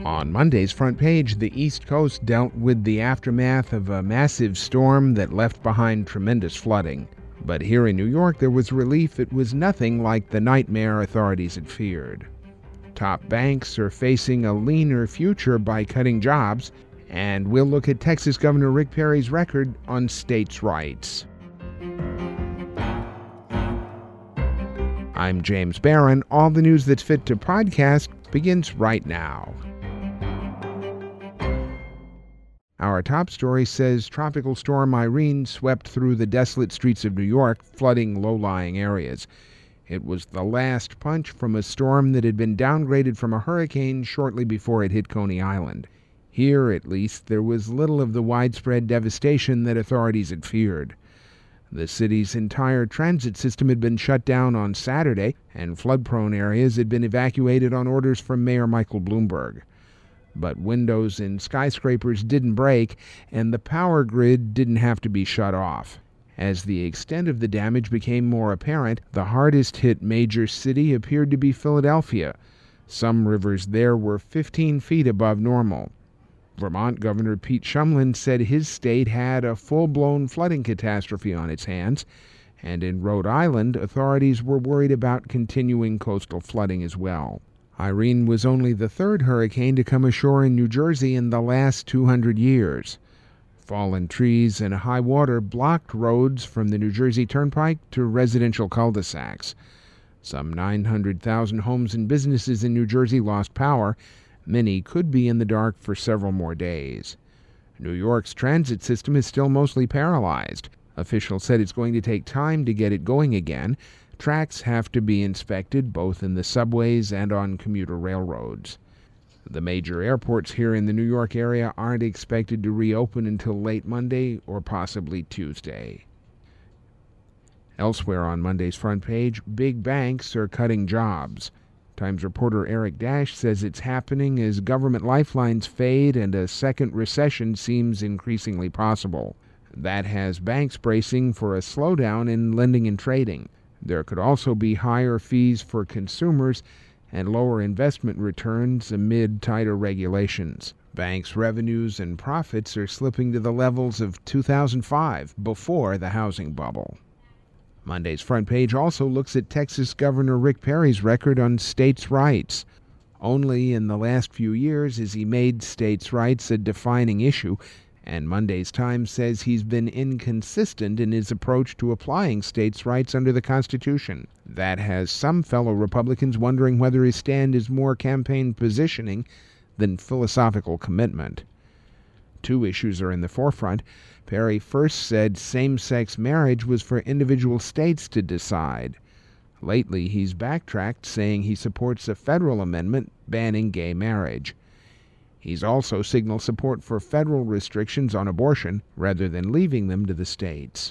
On Monday's front page, the East Coast dealt with the aftermath of a massive storm that left behind tremendous flooding. But here in New York, there was relief. It was nothing like the nightmare authorities had feared. Top banks are facing a leaner future by cutting jobs, and we'll look at Texas Governor Rick Perry's record on states' rights. I'm James Barron. All the news that's fit to podcast begins right now. Our top story says Tropical Storm Irene swept through the desolate streets of New York, flooding low-lying areas. It was the last punch from a storm that had been downgraded from a hurricane shortly before it hit Coney Island. Here, at least, there was little of the widespread devastation that authorities had feared. The city's entire transit system had been shut down on Saturday, and flood-prone areas had been evacuated on orders from Mayor Michael Bloomberg. But windows in skyscrapers didn't break, and the power grid didn't have to be shut off. As the extent of the damage became more apparent, the hardest-hit major city appeared to be Philadelphia. Some rivers there were 15 feet above normal. Vermont Governor Pete Shumlin said his state had a full-blown flooding catastrophe on its hands, and in Rhode Island, authorities were worried about continuing coastal flooding as well. Irene was only the third hurricane to come ashore in New Jersey in the last 200 years. Fallen trees and high water blocked roads from the New Jersey Turnpike to residential cul-de-sacs. Some 900,000 homes and businesses in New Jersey lost power. Many could be in the dark for several more days. New York's transit system is still mostly paralyzed. Officials said it's going to take time to get it going again. Tracks have to be inspected both in the subways and on commuter railroads. The major airports here in the New York area aren't expected to reopen until late Monday or possibly Tuesday. Elsewhere on Monday's front page, big banks are cutting jobs. Times reporter Eric Dash says it's happening as government lifelines fade and a second recession seems increasingly possible. That has banks bracing for a slowdown in lending and trading. There could also be higher fees for consumers and lower investment returns amid tighter regulations. Banks' revenues and profits are slipping to the levels of 2005, before the housing bubble. Monday's front page also looks at Texas Governor Rick Perry's record on states' rights. Only in the last few years has he made states' rights a defining issue, and Monday's Times says he's been inconsistent in his approach to applying states' rights under the Constitution. That has some fellow Republicans wondering whether his stand is more campaign positioning than philosophical commitment. Two issues are in the forefront. Perry first said same-sex marriage was for individual states to decide. Lately, he's backtracked, saying he supports a federal amendment banning gay marriage. He's also signaled support for federal restrictions on abortion rather than leaving them to the states.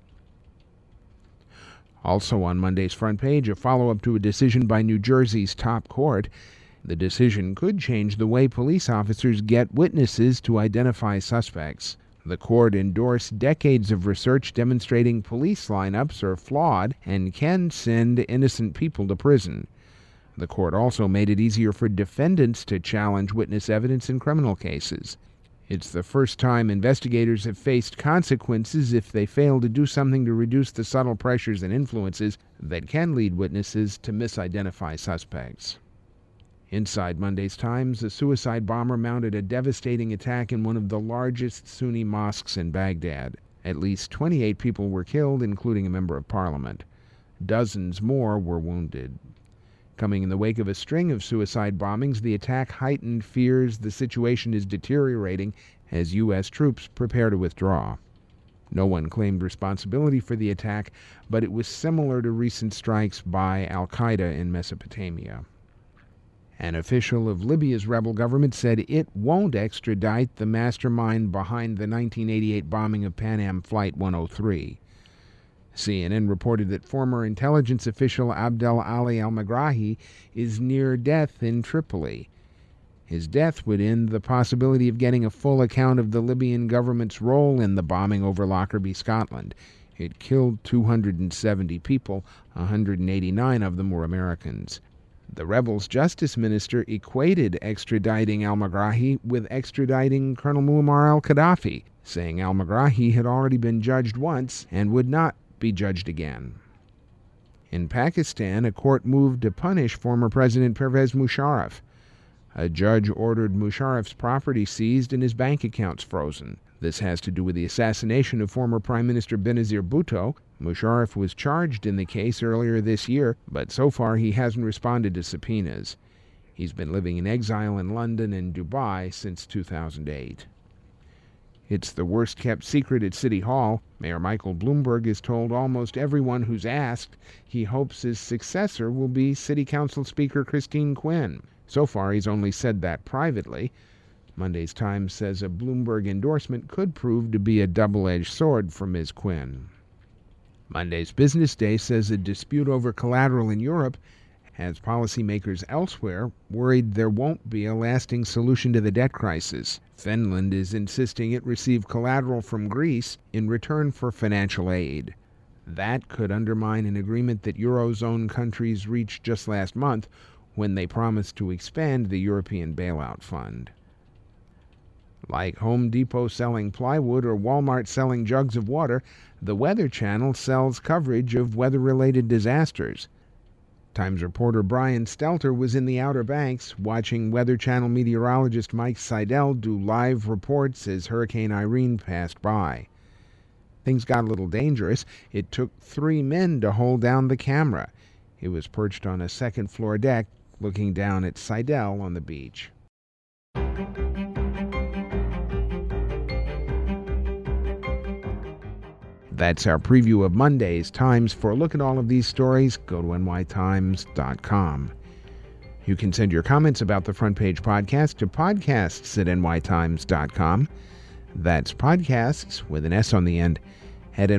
Also on Monday's front page, a follow-up to a decision by New Jersey's top court. The decision could change the way police officers get witnesses to identify suspects. The court endorsed decades of research demonstrating police lineups are flawed and can send innocent people to prison. The court also made it easier for defendants to challenge witness evidence in criminal cases. It's the first time investigators have faced consequences if they fail to do something to reduce the subtle pressures and influences that can lead witnesses to misidentify suspects. Inside Monday's Times, a suicide bomber mounted a devastating attack in one of the largest Sunni mosques in Baghdad. At least 28 people were killed, including a member of parliament. Dozens more were wounded. Coming in the wake of a string of suicide bombings, the attack heightened fears the situation is deteriorating as U.S. troops prepare to withdraw. No one claimed responsibility for the attack, but it was similar to recent strikes by al-Qaeda in Mesopotamia. An official of Libya's rebel government said it won't extradite the mastermind behind the 1988 bombing of Pan Am Flight 103. CNN reported that former intelligence official Abdel Ali al-Megrahi is near death in Tripoli. His death would end the possibility of getting a full account of the Libyan government's role in the bombing over Lockerbie, Scotland. It killed 270 people, 189 of them were Americans. The rebels' justice minister equated extraditing al-Megrahi with extraditing Colonel Muammar al-Gaddafi, saying al-Megrahi had already been judged once and would not be judged again. In Pakistan, a court moved to punish former President Pervez Musharraf. A judge ordered Musharraf's property seized and his bank accounts frozen. This has to do with the assassination of former Prime Minister Benazir Bhutto. Musharraf was charged in the case earlier this year, but so far he hasn't responded to subpoenas. He's been living in exile in London and Dubai since 2008. It's the worst-kept secret at City Hall. Mayor Michael Bloomberg has told almost everyone who's asked he hopes his successor will be City Council Speaker Christine Quinn. So far, he's only said that privately. Monday's Times says a Bloomberg endorsement could prove to be a double-edged sword for Ms. Quinn. Monday's Business Day says a dispute over collateral in Europe has policymakers elsewhere worried there won't be a lasting solution to the debt crisis. Finland is insisting it receive collateral from Greece in return for financial aid. That could undermine an agreement that Eurozone countries reached just last month when they promised to expand the European Bailout Fund. Like Home Depot selling plywood or Walmart selling jugs of water, the Weather Channel sells coverage of weather-related disasters. Times reporter Brian Stelter was in the Outer Banks watching Weather Channel meteorologist Mike Seidel do live reports as Hurricane Irene passed by. Things got a little dangerous. It took 3 men to hold down the camera. It was perched on a second-floor deck looking down at Seidel on the beach. That's our preview of Monday's Times. For a look at all of these stories, go to nytimes.com. You can send your comments about the Front Page Podcast to podcasts@nytimes.com. That's podcasts with an S on the end at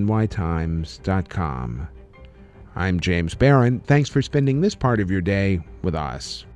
nytimes.com. I'm James Barron. Thanks for spending this part of your day with us.